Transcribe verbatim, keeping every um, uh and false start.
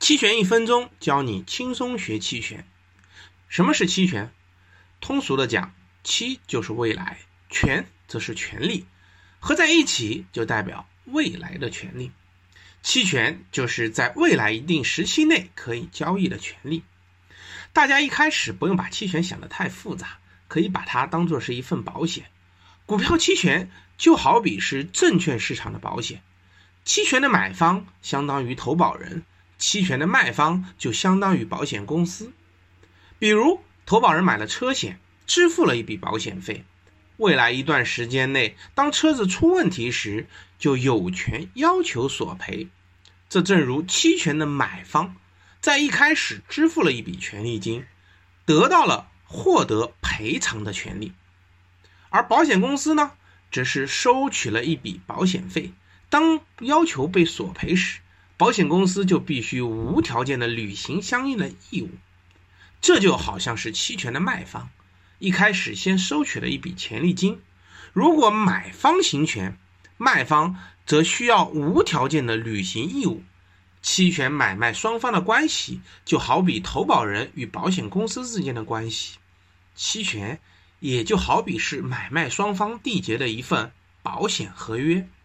期权一分钟教你轻松学期权。什么是期权？通俗的讲，期就是未来，权则是权利，合在一起就代表未来的权利。期权就是在未来一定时期内可以交易的权利。大家一开始不用把期权想得太复杂，可以把它当作是一份保险。股票期权就好比是证券市场的保险，期权的买方相当于投保人，期权的卖方就相当于保险公司。比如投保人买了车险，支付了一笔保险费，未来一段时间内，当车子出问题时，就有权要求索赔。这正如期权的买方在一开始支付了一笔权利金，得到了获得赔偿的权利。而保险公司呢，只是收取了一笔保险费，当要求被索赔时，保险公司就必须无条件的履行相应的义务。这就好像是期权的卖方，一开始先收取了一笔权利金，如果买方行权，卖方则需要无条件的履行义务。期权买卖双方的关系就好比投保人与保险公司之间的关系，期权也就好比是买卖双方缔结的一份保险合约。